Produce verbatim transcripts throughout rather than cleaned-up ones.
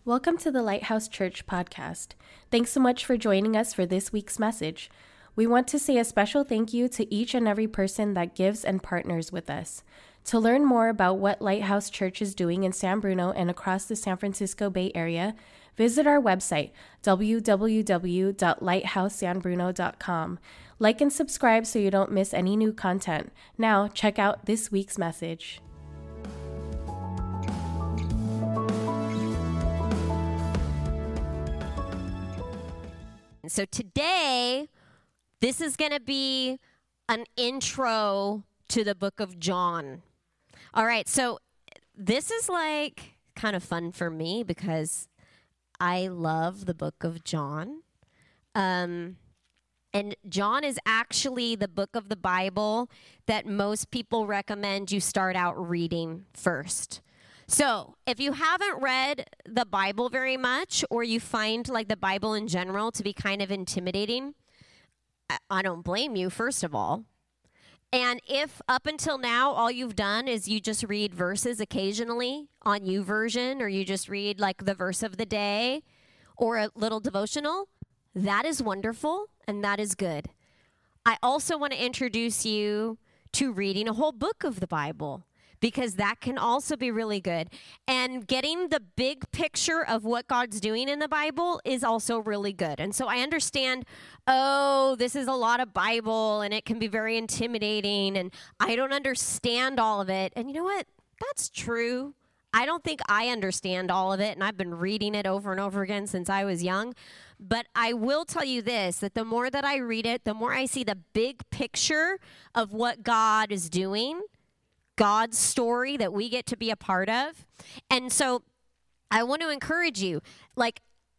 Welcome to the Lighthouse Church podcast. Thanks so much for joining us for this week's message. We want to say a special thank you to each and every person that gives and partners with us. To learn more about what Lighthouse Church is doing in San Bruno and across the San Francisco Bay Area, visit our website, w w w dot lighthouse san bruno dot com. Like and subscribe so you don't miss any new content. Now, check out this week's message. So today, this is going to be an intro to the book of John. All right, so this is like kind of fun for me because I love the book of John. Um, and John is actually the book of the Bible that most people recommend you start out reading first. So if you haven't read the Bible very much, or you find like the Bible in general to be kind of intimidating, I, I don't blame you, first of all. And if up until now all you've done is you just read verses occasionally on YouVersion, or you just read like the verse of the day or a little devotional, that is wonderful and that is good. I also want to introduce you to reading a whole book of the Bible, because that can also be really good. And getting the big picture of what God's doing in the Bible is also really good. And so I understand, oh, this is a lot of Bible, and it can be very intimidating, and I don't understand all of it. And you know what? That's true. I don't think I understand all of it, and I've been reading it over and over again since I was young. But I will tell you this, that the more that I read it, the more I see the big picture of what God is doing, God's story that we get to be a part of. And so I want to encourage you, like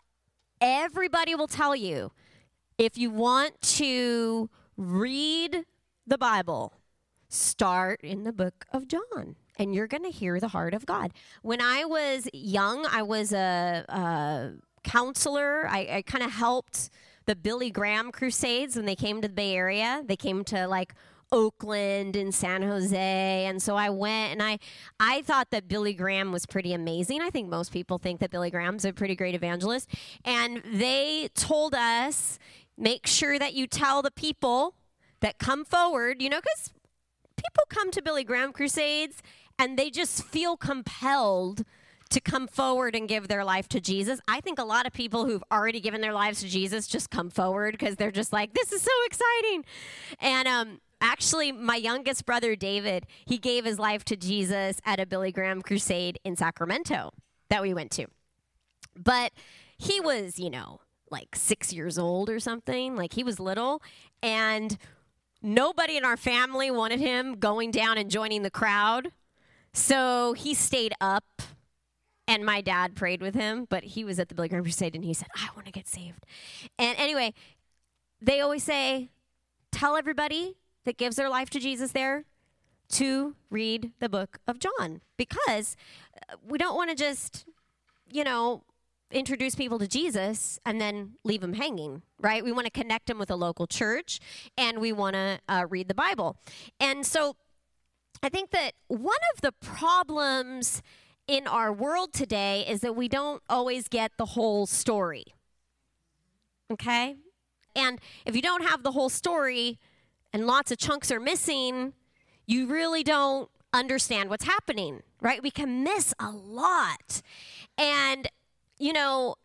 everybody will tell you, if you want to read the Bible, start in the book of John, and you're going to hear the heart of God. When I was young, I was a, a counselor. I, I kind of helped the Billy Graham Crusades when they came to the Bay Area. They came to like Oakland and San Jose, and so I went, and I I thought that Billy Graham was pretty amazing. I think most people think that Billy Graham's a pretty great evangelist, and they told us, make sure that you tell the people that come forward, you know, because people come to Billy Graham Crusades, and they just feel compelled to come forward and give their life to Jesus. I think a lot of people who've already given their lives to Jesus just come forward because they're just like, this is so exciting. And um Actually, my youngest brother, David, he gave his life to Jesus at a Billy Graham crusade in Sacramento that we went to. But he was, you know, like six years old or something. Like, he was little. And nobody in our family wanted him going down and joining the crowd. So he stayed up, and my dad prayed with him. But he was at the Billy Graham crusade, and he said, I want to get saved. And anyway, they always say, tell everybody that gives their life to Jesus there to read the book of John, because we don't want to just, you know, introduce people to Jesus and then leave them hanging, right? We want to connect them with a local church, and we want to uh, read the Bible. And so I think that one of the problems in our world today is that we don't always get the whole story, okay? And if you don't have the whole story, and lots of chunks are missing, you really don't understand what's happening, right? We can miss a lot. And, you know,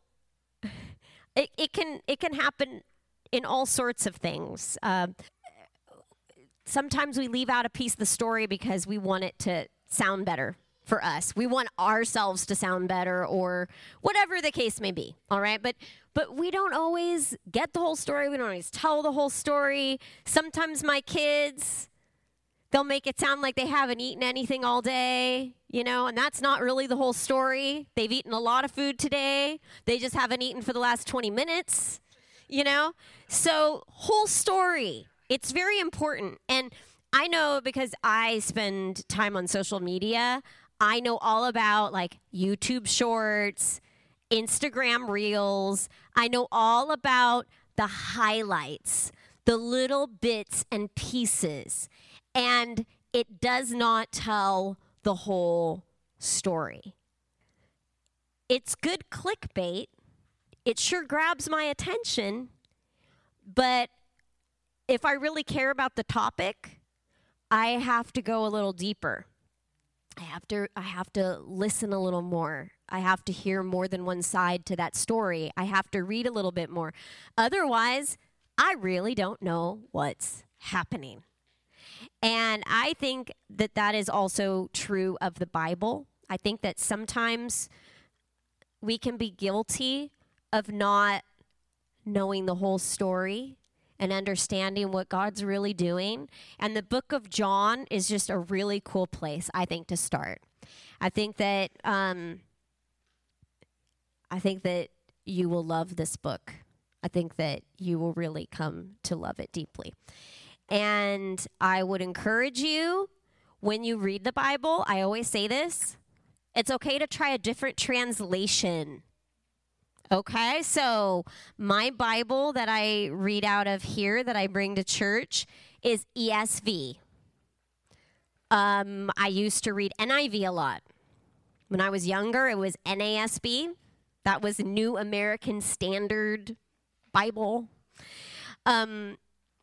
it, it can it can happen in all sorts of things. Uh, sometimes we leave out a piece of the story because we want it to sound better for us. We want ourselves to sound better, or whatever the case may be, all right? But But we don't always get the whole story. We don't always tell the whole story. Sometimes my kids, they'll make it sound like they haven't eaten anything all day, you know, and that's not really the whole story. They've eaten a lot of food today. They just haven't eaten for the last twenty minutes, you know. So whole story, it's very important. And I know, because I spend time on social media, I know all about like YouTube shorts, Instagram reels. I know all about the highlights, the little bits and pieces, and it does not tell the whole story. it's good clickbait. It sure grabs my attention. But if I really care about the topic, I have to go a little deeper. I have to I have to listen a little more. I have to hear more than one side to that story. I have to read a little bit more. Otherwise, I really don't know what's happening. And I think that that is also true of the Bible. I think that sometimes we can be guilty of not knowing the whole story and understanding what God's really doing. And the book of John is just a really cool place, I think, to start. I think that um, I think that you will love this book. I think that you will really come to love it deeply. And I would encourage you, when you read the Bible, I always say this, it's okay to try a different translation. Okay, so my Bible that I read out of here, that I bring to church, is E S V. Um, I used to read N I V a lot. When I was younger, it was N A S B. That was New American Standard Bible. Um,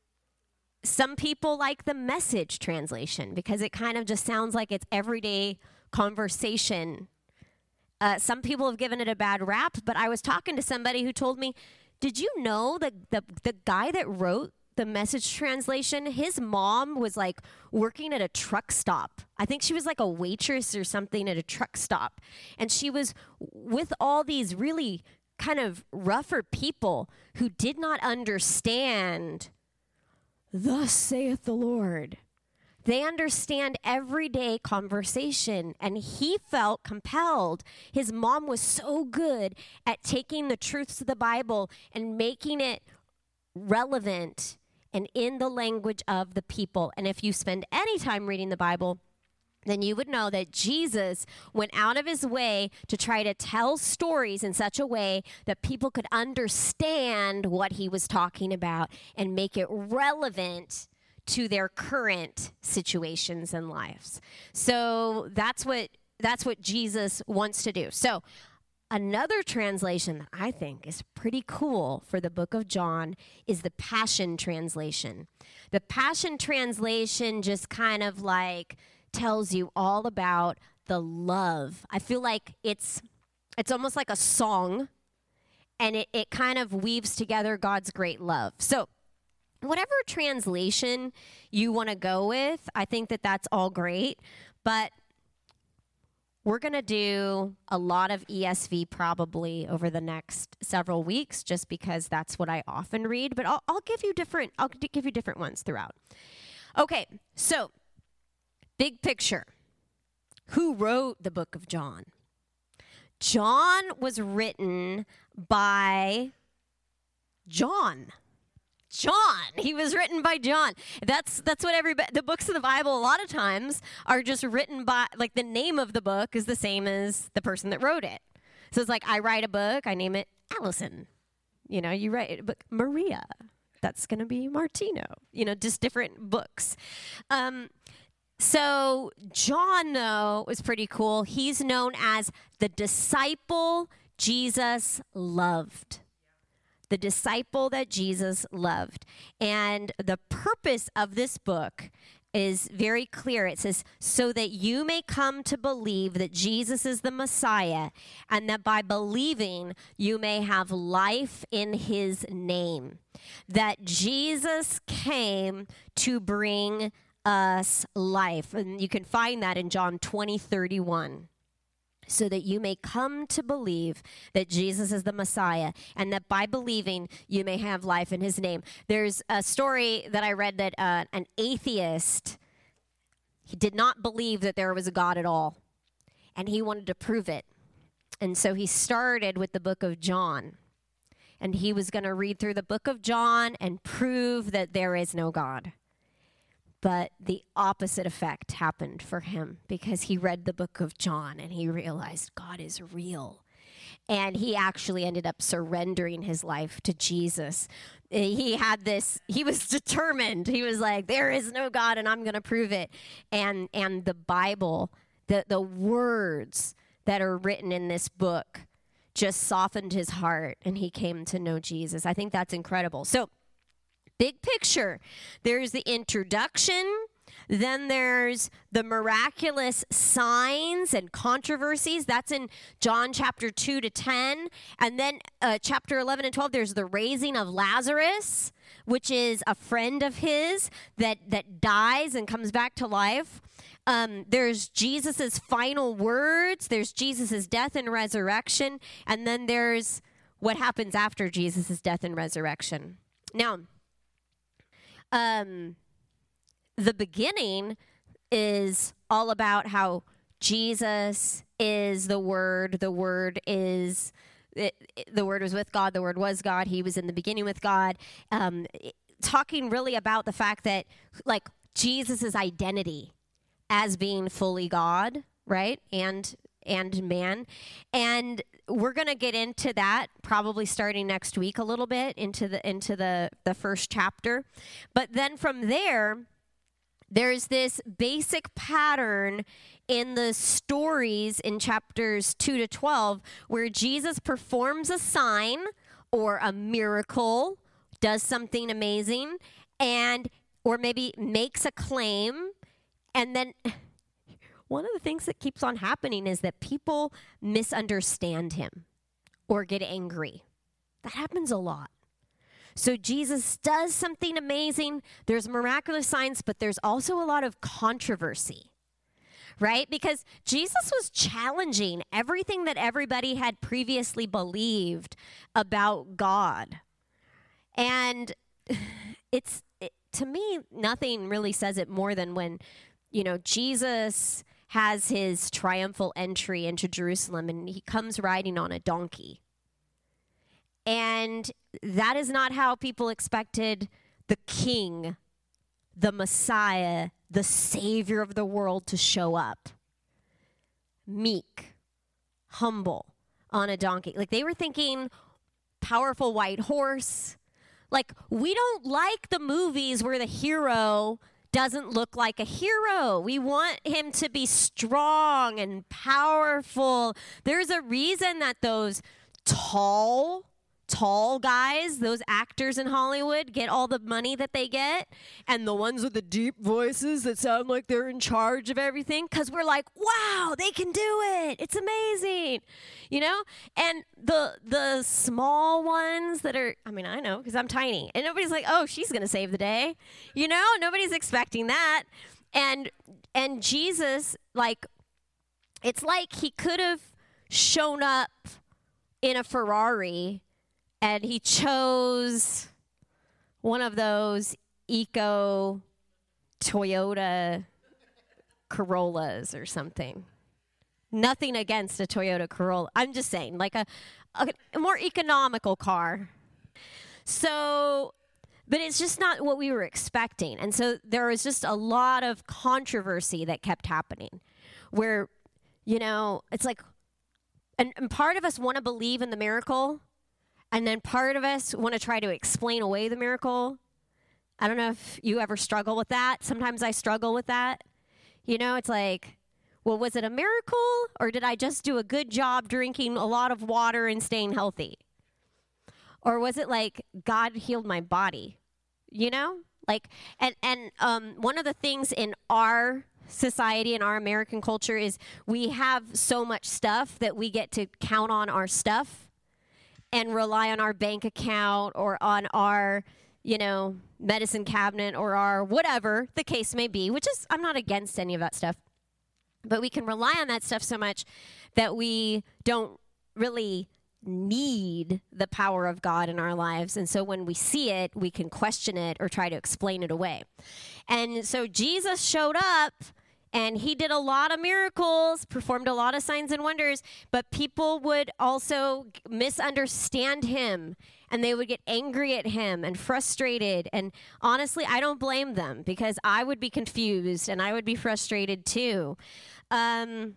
some people like the Message translation because it kind of just sounds like it's everyday conversation. Uh, some people have given it a bad rap, but I was talking to somebody who told me, did you know that the, the guy that wrote the Message translation, his mom was like working at a truck stop. I think she was like a waitress or something at a truck stop. And she was with all these really kind of rougher people who did not understand, thus saith the Lord. They understand everyday conversation, and he felt compelled. His mom was so good at taking the truths of the Bible and making it relevant and in the language of the people. And if you spend any time reading the Bible, then you would know that Jesus went out of his way to try to tell stories in such a way that people could understand what he was talking about and make it relevant to their current situations and lives. So that's what that's what Jesus wants to do. So another translation that I think is pretty cool for the book of John is the Passion Translation. The Passion Translation just kind of like tells you all about the love. I feel like it's it's almost like a song, and it, it kind of weaves together God's great love. So whatever translation you want to go with, I think that that's all great, but we're going to do a lot of E S V probably over the next several weeks, just because that's what I often read, but I'll, I'll give you different, I'll give you different ones throughout. Okay, so big picture. Who wrote the book of John? John was written by John. John. He was written by John. That's that's what everybody, the books of the Bible a lot of times are just written by, like the name of the book is the same as the person that wrote it. So it's like I write a book, I name it Allison. You know, you write a book, Maria. That's going to be Martino. You know, just different books. Um, so John, though, is pretty cool. He's known as the disciple Jesus loved. The disciple that Jesus loved. And the purpose of this book is very clear. It says, so that you may come to believe that Jesus is the Messiah, and that by believing you may have life in his name. That Jesus came to bring us life. And you can find that in John twenty thirty-one. So that you may come to believe that Jesus is the Messiah, and that by believing you may have life in his name. There's a story that I read that uh, an atheist, he did not believe that there was a God at all, and he wanted to prove it. And so he started with the book of John, and he was going to read through the book of John and prove that there is no God. But the opposite effect happened for him, because he read the book of John and he realized God is real. And he actually ended up surrendering his life to Jesus. He had this, he was determined. He was like, there is no God and I'm going to prove it. And and the Bible, the, the words that are written in this book just softened his heart and he came to know Jesus. I think that's incredible. So, big picture, there's the introduction, then there's the miraculous signs and controversies. That's in John chapter two to ten. And then uh, chapter eleven and twelve, there's the raising of Lazarus, which is a friend of his that, that dies and comes back to life. Um, there's Jesus's final words. There's Jesus's death and resurrection. And then there's what happens after Jesus's death and resurrection. Now, um, the beginning is all about how Jesus is the Word. The Word is, it, it, the Word was with God. The Word was God. He was in the beginning with God. Um, it, talking really about the fact that, like, Jesus's identity as being fully God, right? And and man. And we're going to get into that probably starting next week a little bit into the into the, the first chapter. But then from there, there's this basic pattern in the stories in chapters two to twelve where Jesus performs a sign or a miracle, does something amazing, and or maybe makes a claim. And then one of the things that keeps on happening is that people misunderstand him or get angry. That happens a lot. So Jesus does something amazing. There's miraculous signs, but there's also a lot of controversy, right? Because Jesus was challenging everything that everybody had previously believed about God. And it's, it, to me, nothing really says it more than when, you know, Jesus has his triumphal entry into Jerusalem and he comes riding on a donkey. And that is not how people expected the king, the Messiah, the Savior of the world to show up. Meek, humble, on a donkey. Like, they were thinking powerful white horse. Like, we don't like the movies where the hero doesn't look like a hero. We want him to be strong and powerful. There's a reason that those tall Tall guys, those actors in Hollywood, get all the money that they get, and the ones with the deep voices that sound like they're in charge of everything, because we're like, wow, they can do it. It's amazing, you know? And the the small ones that are, I mean, I know, because I'm tiny, and nobody's like, oh, she's going to save the day. You know? Nobody's expecting that. And and Jesus, like, it's like he could have shown up in a Ferrari and he chose one of those eco Toyota Corollas or something. Nothing against a Toyota Corolla. I'm just saying, like a, a, a more economical car. So, but it's just not what we were expecting. And so there was just a lot of controversy that kept happening where, you know, it's like, and, and part of us want to believe in the miracle. And then part of us want to try to explain away the miracle. I don't know if you ever struggle with that. Sometimes I struggle with that. You know, it's like, well, was it a miracle? Or did I just do a good job drinking a lot of water and staying healthy? Or was it like God healed my body? You know? Like, and, and um, one of the things in our society, in our American culture, is we have so much stuff that we get to count on our stuff and rely on our bank account or on our, you know, medicine cabinet or our whatever the case may be, which is, I'm not against any of that stuff. But we can rely on that stuff so much that we don't really need the power of God in our lives. And so when we see it, we can question it or try to explain it away. And so Jesus showed up. And he did a lot of miracles, performed a lot of signs and wonders, but people would also misunderstand him, and they would get angry at him and frustrated. And honestly, I don't blame them, because I would be confused and I would be frustrated too. Um,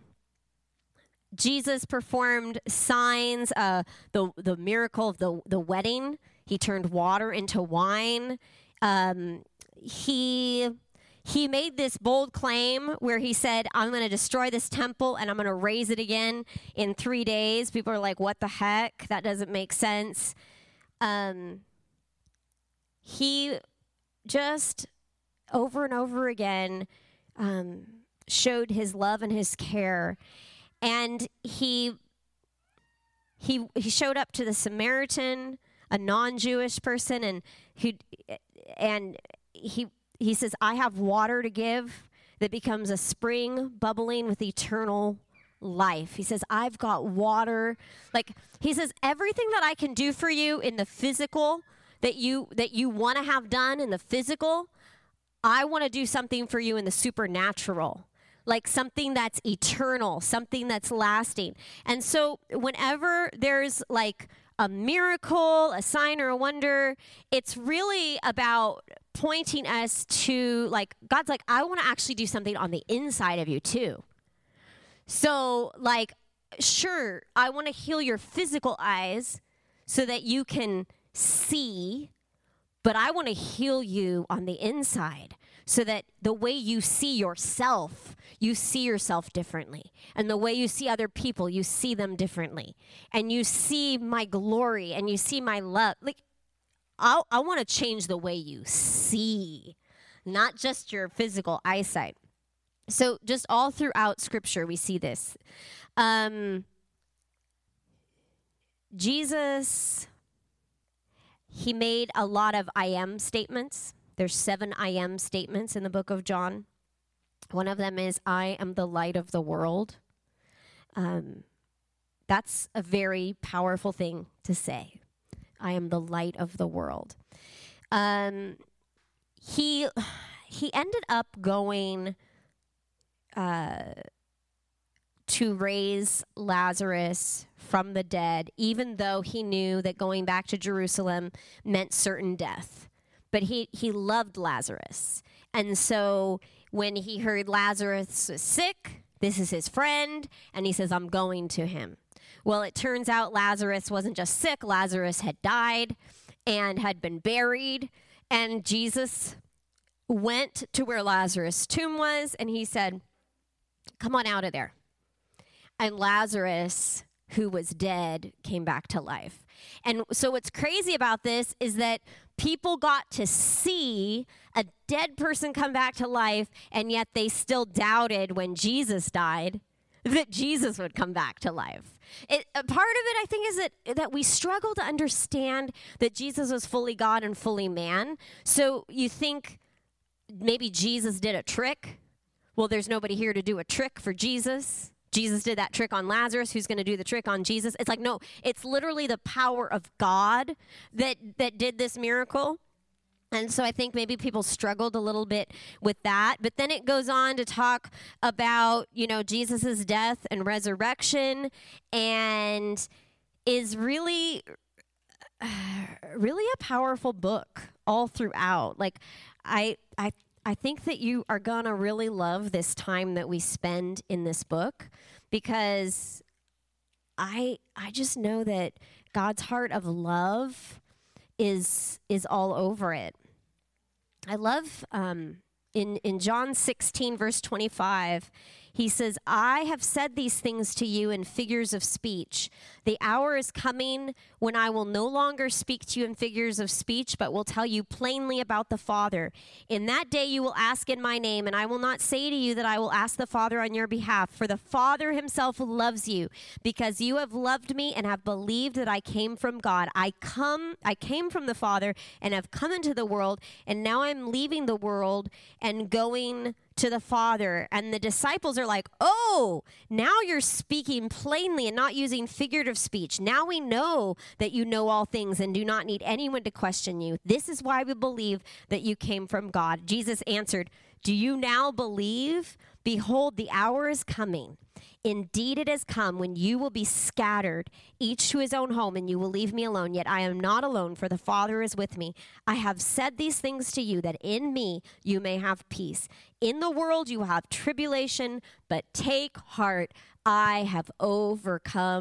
Jesus performed signs, uh, the the miracle of the, the wedding. He turned water into wine. Um, he... he made this bold claim where he said, I'm going to destroy this temple and I'm going to raise it again in three days. People are like, what the heck? That doesn't make sense. Um, he just over and over again um, showed his love and his care. And he he he showed up to the Samaritan, a non-Jewish person, and he and he he says, I have water to give that becomes a spring bubbling with eternal life. He says, I've got water. Like, he says, everything that I can do for you in the physical, that you that you want to have done in the physical, I want to do something for you in the supernatural. Like something that's eternal, something that's lasting. And so whenever there's like a miracle, a sign or a wonder, it's really about pointing us to, like, God's like, I want to actually do something on the inside of you too. So, like, sure, I want to heal your physical eyes so that you can see, but I want to heal you on the inside so that the way you see yourself, you see yourself differently. And the way you see other people, you see them differently. And you see my glory and you see my love. Like, I'll, I want to change the way you see, not just your physical eyesight. So just all throughout Scripture, we see this. Um, Jesus, he made a lot of I am statements. There's seven I am statements in the book of John. One of them is, I am the light of the world. Um, that's a very powerful thing to say. I am the light of the world. Um, he he ended up going uh, to raise Lazarus from the dead, even though he knew that going back to Jerusalem meant certain death. But he, he loved Lazarus. And so when he heard Lazarus was sick, this is his friend, and he says, I'm going to him. Well, it turns out Lazarus wasn't just sick. Lazarus had died and had been buried. And Jesus went to where Lazarus' tomb was, and he said, come on out of there. And Lazarus, who was dead, came back to life. And so what's crazy about this is that people got to see a dead person come back to life, and yet they still doubted when Jesus died that Jesus would come back to life. It, a part of it, I think, is that, that we struggle to understand that Jesus was fully God and fully man. So you think maybe Jesus did a trick. Well, there's nobody here to do a trick for Jesus. Jesus did that trick on Lazarus. Who's going to do the trick on Jesus? It's like, no, it's literally the power of God that, that did this miracle. And so I think maybe people struggled a little bit with that. But then it goes on to talk about, you know, Jesus's death and resurrection, and is really, really a powerful book all throughout. Like, I, I, I think that you are going to really love this time that we spend in this book, because I, I just know that God's heart of love is, is all over it. I love um, in, in John sixteen, verse twenty-five, he says, I have said these things to you in figures of speech. The hour is coming when I will no longer speak to you in figures of speech, but will tell you plainly about the Father. In that day you will ask in my name, and I will not say to you that I will ask the Father on your behalf, for the Father himself loves you, because you have loved me and have believed that I came from God. I come, I came from the Father and have come into the world, and now I'm leaving the world and going to the Father. And the disciples are like, oh, now you're speaking plainly and not using figurative speech. Now we know that you know all things and do not need anyone to question you. This is why we believe that you came from God. Jesus answered, do you now believe? Behold, the hour is coming. Indeed, it has come when you will be scattered, each to his own home, and you will leave me alone. Yet I am not alone, for the Father is with me. I have said these things to you, that in me you may have peace. In the world you have tribulation, but take heart. I have overcome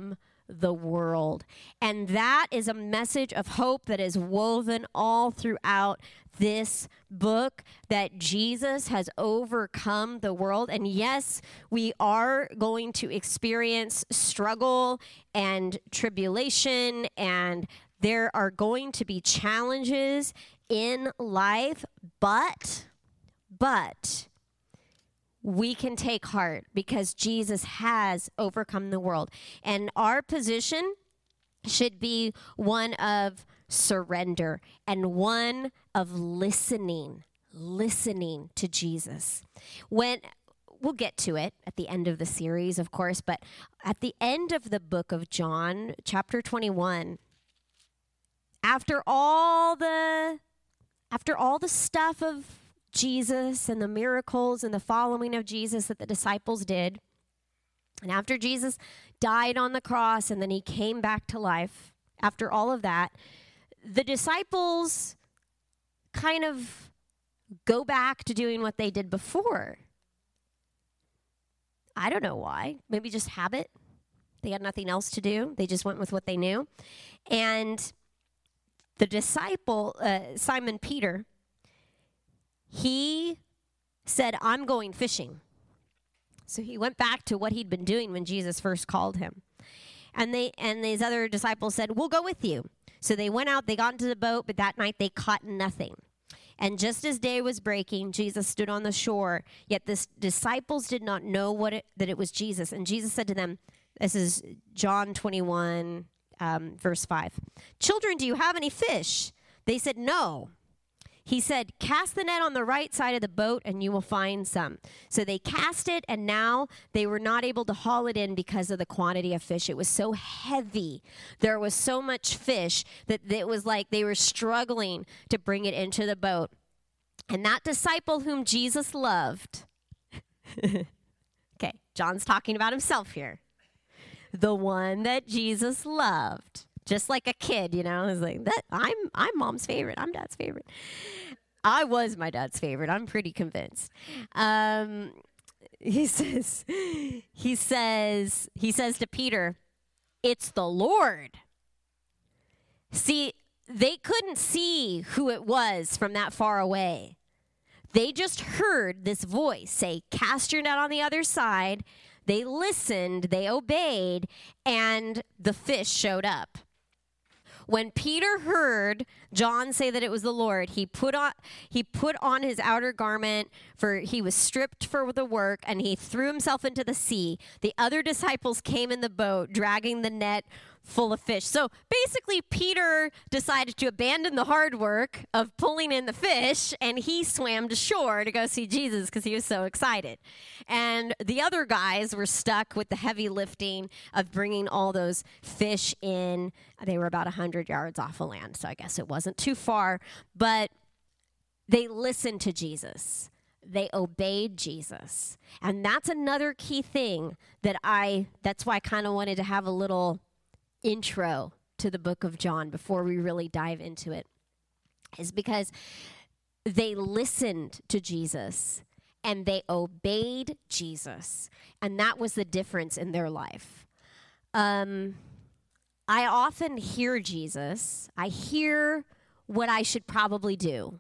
the world. And that is a message of hope that is woven all throughout this book, that Jesus has overcome the world. And yes, we are going to experience struggle and tribulation, and there are going to be challenges in life, but, but, we can take heart because Jesus has overcome the world. And our position should be one of surrender and one of listening, listening to Jesus. When we'll get to it at the end of the series, of course, but at the end of the book of John, chapter twenty-one, after all the after all the stuff of Jesus and the miracles and the following of Jesus that the disciples did, and after Jesus died on the cross and then he came back to life, after all of that, the disciples kind of go back to doing what they did before. I don't know why. Maybe just habit. They had nothing else to do. They just went with what they knew. And the disciple, uh, Simon Peter, he said, I'm going fishing. So he went back to what he'd been doing when Jesus first called him. And they and these other disciples said, we'll go with you. So they went out, they got into the boat, but that night they caught nothing. And just as day was breaking, Jesus stood on the shore, yet the disciples did not know what it, that it was Jesus. And Jesus said to them, this is John twenty-one, um, verse five, children, do you have any fish? They said, no. He said, cast the net on the right side of the boat and you will find some. So they cast it, and now they were not able to haul it in because of the quantity of fish. It was so heavy. There was so much fish that it was like they were struggling to bring it into the boat. And that disciple whom Jesus loved, okay, John's talking about himself here. The one that Jesus loved. Just like a kid, you know, it's like that. I'm I'm mom's favorite. I'm dad's favorite. I was my dad's favorite. I'm pretty convinced. Um, he says, he says, he says to Peter, "It's the Lord." See, they couldn't see who it was from that far away. They just heard this voice say, "Cast your net on the other side." They listened, they obeyed, and the fish showed up. When Peter heard John say that it was the Lord, he put on he put on his outer garment, for he was stripped for the work, and he threw himself into the sea. The other disciples came in the boat, dragging the net full of fish. So basically, Peter decided to abandon the hard work of pulling in the fish, and he swam to shore to go see Jesus because he was so excited. And the other guys were stuck with the heavy lifting of bringing all those fish in. They were about one hundred yards off of land, so I guess it wasn't too far. But they listened to Jesus. They obeyed Jesus. And that's another key thing that I, that's why I kind of wanted to have a little intro to the book of John before we really dive into it, is because they listened to Jesus and they obeyed Jesus. And that was the difference in their life. Um, I often hear Jesus. I hear what I should probably do.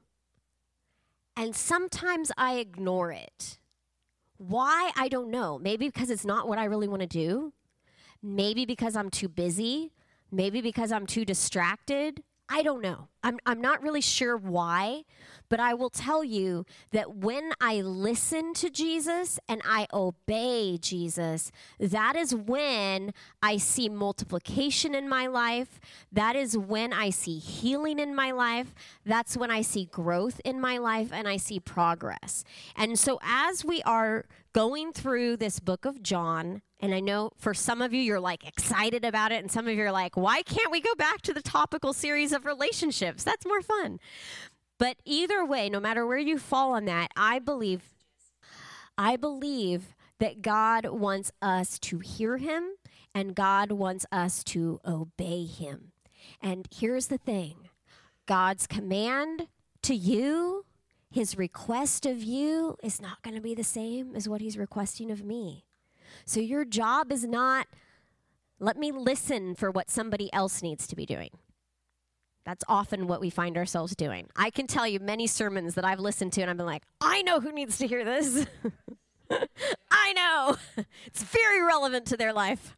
And sometimes I ignore it. Why? I don't know. Maybe because it's not what I really want to do. Maybe because I'm too busy. Maybe because I'm too distracted. I don't know. I'm I'm not really sure why, but I will tell you that when I listen to Jesus and I obey Jesus, that is when I see multiplication in my life. That is when I see healing in my life. That's when I see growth in my life and I see progress. And so as we are going through this book of John, and I know for some of you, you're like excited about it, and some of you are like, why can't we go back to the topical series of relationships? That's more fun. But either way, no matter where you fall on that, I believe, I believe that God wants us to hear him, and God wants us to obey him. And here's the thing. God's command to you, his request of you, is not going to be the same as what he's requesting of me. So your job is not Let me listen for what somebody else needs to be doing. That's often what we find ourselves doing. I can tell you many sermons that I've listened to and I've been like, I know who needs to hear this. I know. It's very relevant to their life.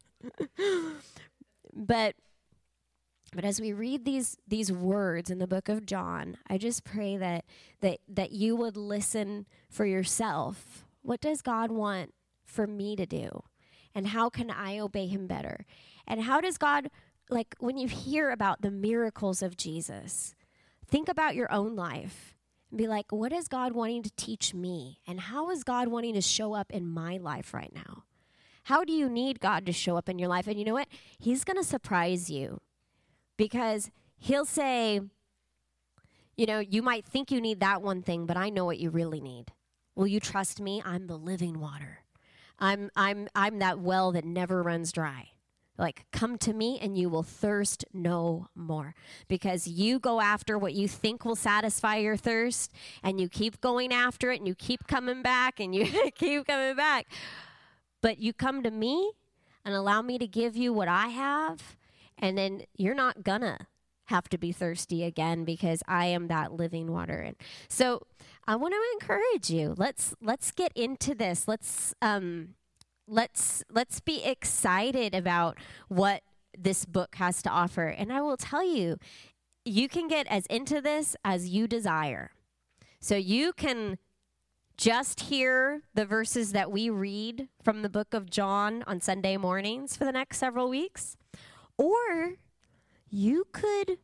but but as we read these these words in the book of John, I just pray that that that you would listen for yourself. What does God want for me to do? And how can I obey him better? And how does God, like when you hear about the miracles of Jesus, think about your own life and be like, what is God wanting to teach me? And how is God wanting to show up in my life right now? How do you need God to show up in your life? And you know what? He's going to surprise you because he'll say, you know, you might think you need that one thing, but I know what you really need. Will you trust me? I'm the living water. I'm I'm I'm that well that never runs dry. Like, come to me and you will thirst no more, because you go after what you think will satisfy your thirst, and you keep going after it, and you keep coming back, and you keep coming back. But you come to me and allow me to give you what I have, and then you're not gonna have to be thirsty again, because I am that living water. And so I want to encourage you. Let's let's get into this. Let's um let's let's be excited about what this book has to offer. And I will tell you, you can get as into this as you desire. So you can just hear the verses that we read from the book of John on Sunday mornings for the next several weeks, or you could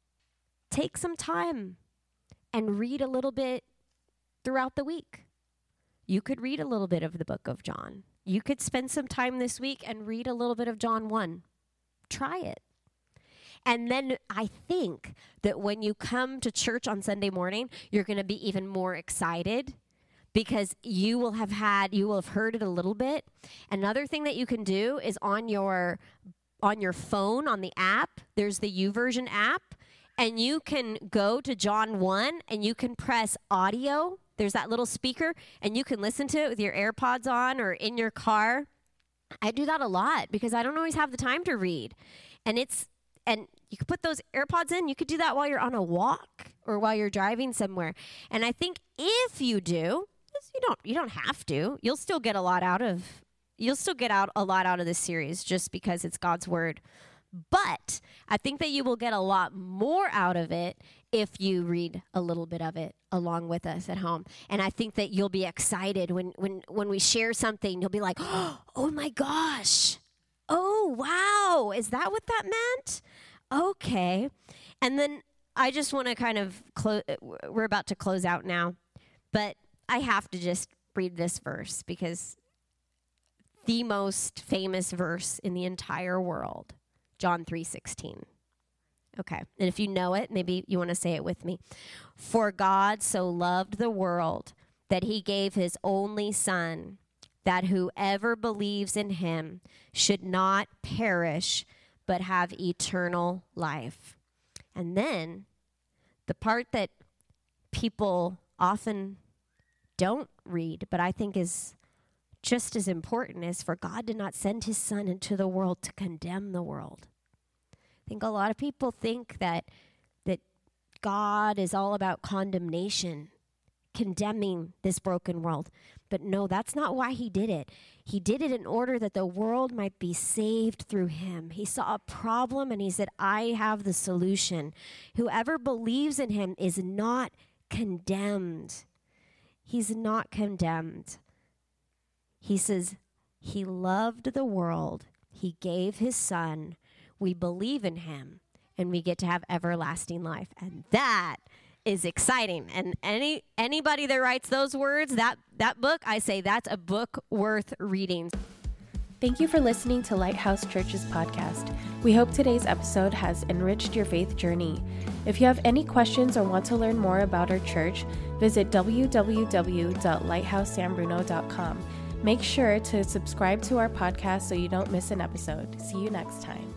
take some time and read a little bit throughout the week. You could read a little bit of the book of John. You could spend some time this week and read a little bit of John one. Try it. And then I think that when you come to church on Sunday morning, you're going to be even more excited, because you will have had, you will have heard it a little bit. Another thing that you can do is on your on your phone, on the app, there's the YouVersion app, and you can go to John one and you can press audio. There's that little speaker, and you can listen to it with your AirPods on or in your car. I do that a lot because I don't always have the time to read. And it's and you could put those AirPods in. You could do that while you're on a walk or while you're driving somewhere. And I think if you do, you don't you don't have to. You'll still get a lot out of you'll still get out a lot out of this series just because it's God's word. But I think that you will get a lot more out of it if you read a little bit of it along with us at home. And I think that you'll be excited when when when we share something. You'll be like, oh my gosh. Oh, wow. Is that what that meant? Okay. And then I just want to kind of close. We're about to close out now, but I have to just read this verse because the most famous verse in the entire world, John three sixteen. Okay. And if you know it, maybe you want to say it with me. For God so loved the world that he gave his only son, that whoever believes in him should not perish, but have eternal life. And then the part that people often don't read, but I think is just as important, is for God did not send his son into the world to condemn the world. I think a lot of people think that that God is all about condemnation, condemning this broken world. But no, that's not why he did it. He did it in order that the world might be saved through him. He saw a problem and he said, I have the solution. Whoever believes in him is not condemned. He's not condemned. He says he loved the world. He gave his son. We believe in him, and we get to have everlasting life. And that is exciting. And any anybody that writes those words, that, that book, I say that's a book worth reading. Thank you for listening to Lighthouse Church's podcast. We hope today's episode has enriched your faith journey. If you have any questions or want to learn more about our church, visit w w w dot lighthouse san bruno dot com. Make sure to subscribe to our podcast so you don't miss an episode. See you next time.